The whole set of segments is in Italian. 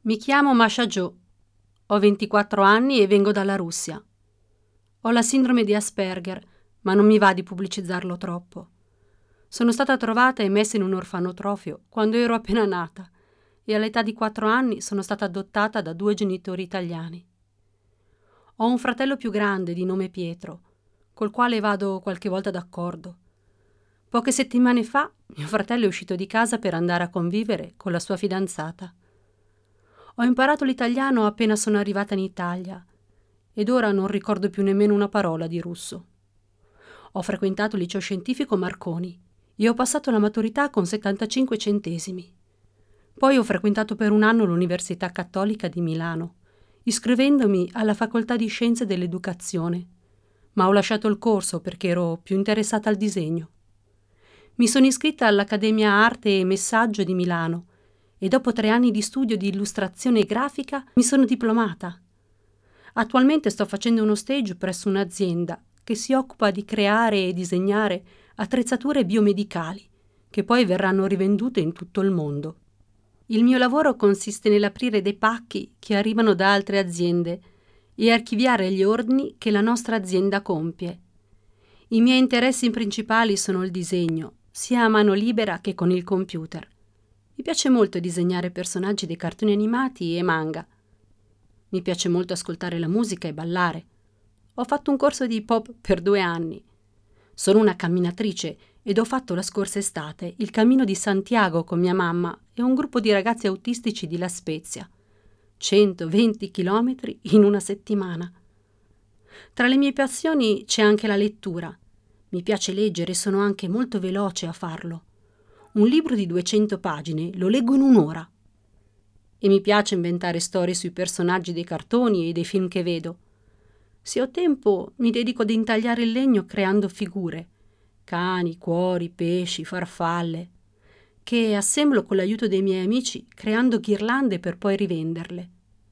Mi chiamo Masha Jo, ho 24 anni e vengo dalla Russia. Ho la sindrome di Asperger, ma non mi va di pubblicizzarlo troppo. Sono stata trovata e messa in un orfanotrofio quando ero appena nata e all'età di 4 anni sono stata adottata da 2 genitori italiani. Ho un fratello più grande di nome Pietro, col quale vado qualche volta d'accordo. Poche settimane fa mio fratello è uscito di casa per andare a convivere con la sua fidanzata. Ho imparato l'italiano appena sono arrivata in Italia ed ora non ricordo più nemmeno una parola di russo. Ho frequentato il liceo scientifico Marconi e ho passato la maturità con 75 centesimi. Poi ho frequentato per un anno l'Università Cattolica di Milano, iscrivendomi alla Facoltà di Scienze dell'Educazione, ma ho lasciato il corso perché ero più interessata al disegno. Mi sono iscritta all'Accademia Arte e Messaggio di Milano e dopo 3 anni di studio di illustrazione grafica mi sono diplomata. Attualmente sto facendo uno stage presso un'azienda che si occupa di creare e disegnare attrezzature biomedicali che poi verranno rivendute in tutto il mondo. Il mio lavoro consiste nell'aprire dei pacchi che arrivano da altre aziende e archiviare gli ordini che la nostra azienda compie. I miei interessi principali sono il disegno, sia a mano libera che con il computer. Mi piace molto disegnare personaggi dei cartoni animati e manga. Mi piace molto ascoltare la musica e ballare. Ho fatto un corso di hip hop per 2 anni. Sono una camminatrice ed ho fatto la scorsa estate il Cammino di Santiago con mia mamma e un gruppo di ragazzi autistici di La Spezia. 120 chilometri in una settimana. Tra le mie passioni c'è anche la lettura. Mi piace leggere e sono anche molto veloce a farlo. Un libro di 200 pagine lo leggo in un'ora. E mi piace inventare storie sui personaggi dei cartoni e dei film che vedo. Se ho tempo mi dedico ad intagliare il legno creando figure, cani, cuori, pesci, farfalle, che assemblo con l'aiuto dei miei amici creando ghirlande per poi rivenderle.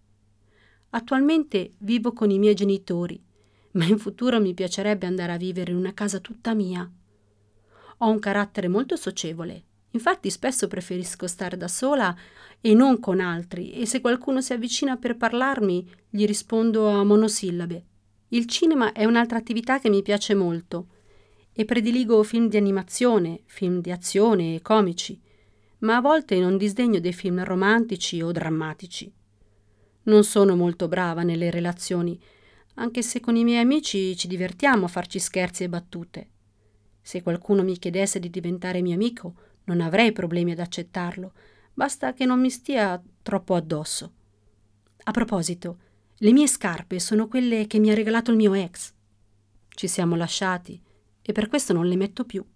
Attualmente vivo con i miei genitori, ma in futuro mi piacerebbe andare a vivere in una casa tutta mia. Ho un carattere molto socievole, infatti spesso preferisco stare da sola e non con altri, e se qualcuno si avvicina per parlarmi gli rispondo a monosillabe. Il cinema è un'altra attività che mi piace molto e prediligo film di animazione, film di azione e comici, ma a volte non disdegno dei film romantici o drammatici. Non sono molto brava nelle relazioni, anche se con i miei amici ci divertiamo a farci scherzi e battute. Se qualcuno mi chiedesse di diventare mio amico, non avrei problemi ad accettarlo, basta che non mi stia troppo addosso. A proposito, le mie scarpe sono quelle che mi ha regalato il mio ex. Ci siamo lasciati e per questo non le metto più.